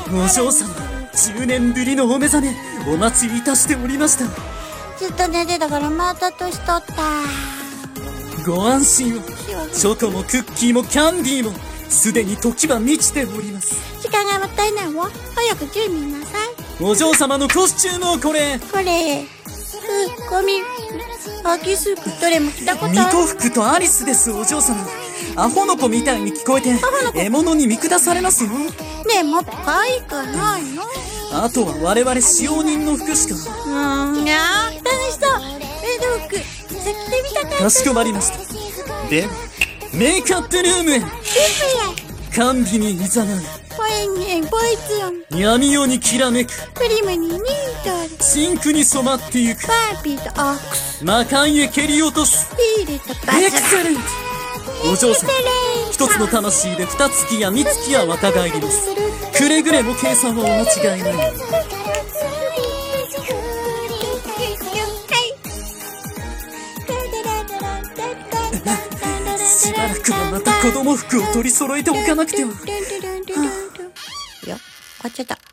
お嬢様、10年ぶりのお目覚め、お待ちいたしておりました。 ずっと寝てたからまた年取った。 ご安心を。チョコもクッキーもキャンディーも、すでに時は満ちております。 時間がもったいないわ。早く準備なさい。 お嬢様のコスチュームをこれ。 ゴミ、秋スープ、どれも着たことある。 巫女服とアリスです、お嬢様。アホの子みたいに聞こえて、獲物に見下されますよ。 ねえ、もっと可愛いくないの？ あとは我々使用人の服しか。 いやー、楽しそう。メイド服、さっきで見たかった。 かしこまりました。で、メイクアップルームへ。甘美に誘う。 ポインポイズン。 闇夜にきらめく。 クリームにニートル。 シンクに染まってゆく。 バービーとオックス。 魔界へ蹴り落とす。 ピーレとバズラ。 エクセレント。お嬢様、一つの魂で二月や三月は若返ります。くれぐれも計算はお間違いない。しばらくはまた子供服を取り揃えておかなくては。 いや、終わっちゃった。